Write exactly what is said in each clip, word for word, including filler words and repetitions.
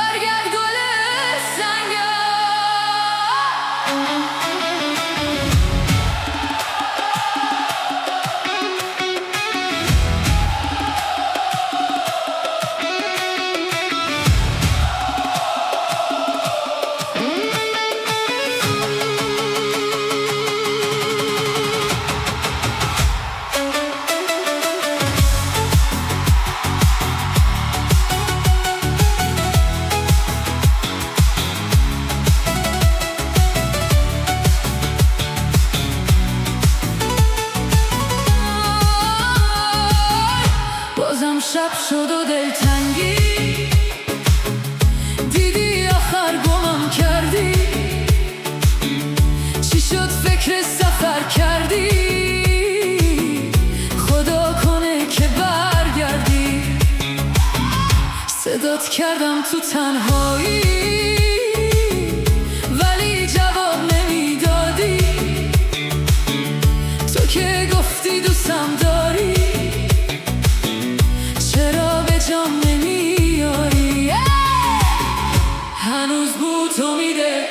برگرد گل سنگم. بازم شب شد و دلتنگی، دیدی آخر گمم کردی. چی شد فکر سفر کردی؟ خدا کنه که برگردی. صدات کردم تو تنهایی ولی جواب نمیدادی. تو که گفتی دوستم داری، چرا به جام نمیاری؟ هنوز بود امیده،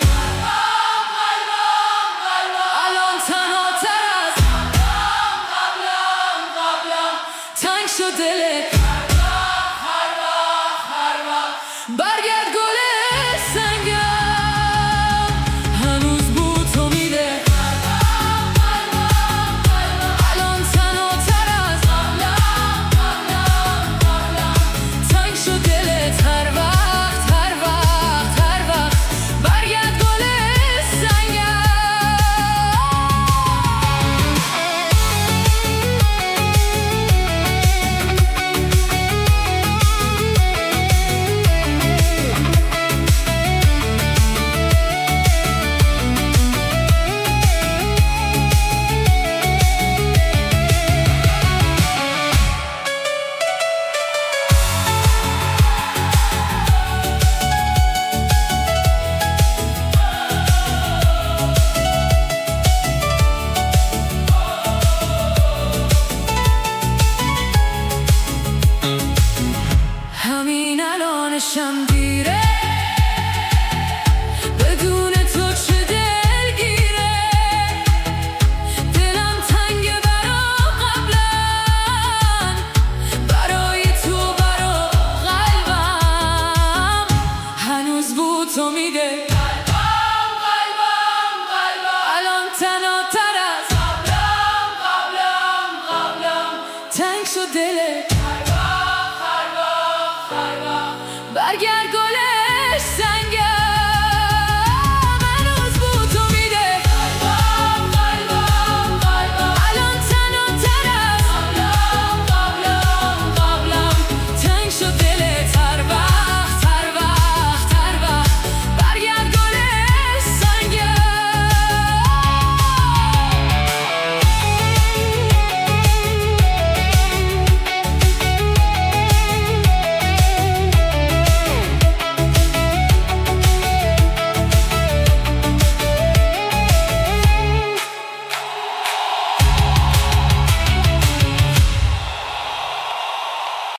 الان تنها تر از تنگ شد دلت. برگرد گل سنگم، هنوز بود امیده، الان تنها تر از تنگ شد دلت. هر وقت هر وقت هر وقت برگرد گل سنگم. همین الانشم دیره، بدون تو چه دلگیره. دلم تنگه برا قبلا، برای تو برا قلبم. هنوز بود امیده، قلبم قلبم قلبم الان تنها تر از قبلم قبلم قبلم تنگ شد دلت. برگرد گل سنگ.